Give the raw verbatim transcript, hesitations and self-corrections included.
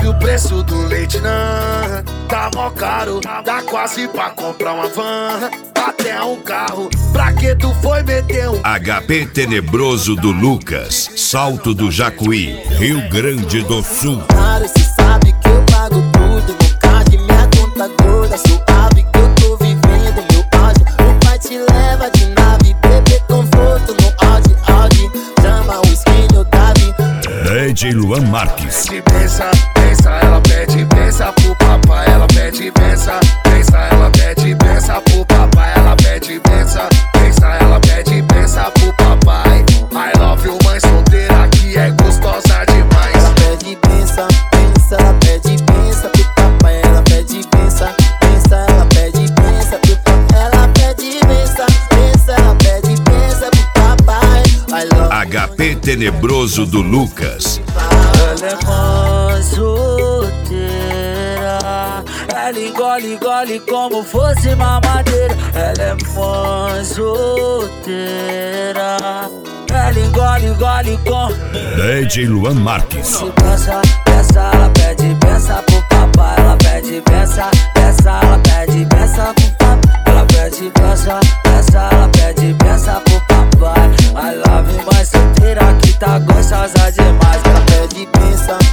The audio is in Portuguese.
sabe o preço do leite, não? Tá mó caro, dá quase pra comprar uma van, até um carro. Pra que tu foi meter um H P Tenebroso do Lucas, Salto do Jacuí, Rio Grande do Sul. Claro, cê sabe que eu pago tudo, no card, minha conta gorda, suave que eu tô vivendo meu áudio. O pai te leva de nave, bebê conforto no Audi, Audi. Chama o skin, eu Davi. D J Luan Marques. pede pensa, pensa, ela pede pensa pro papai, ela pede pensa, pensa, ela pede pensa pro papai, ela pede pensa, pensa, ela pede pensa pro papai. I love you, mãe solteira que é gostosa demais. Ela pede pensa, pensa, ela pede pensa pro papai, ela pede pensa, pensa, ela pede pensa pro papai, ela pede pensa, pensa, ela pede pensa pro papai. I love H P Tenebroso do Lucas. Ela é mó solteira, ela engole, engole como fosse mamadeira. Ela é mó solteira, ela engole, engole com. D J Luan Marques. Se pensa, pensa, ela pede pensa pro papai, ela pede pensa, pensa, ela pede pensa pro papai, ela pede pensa, pensa, ela pede pensa pro papai. I love you, mãe solteira que tá gostosa demais. ela pede pensa,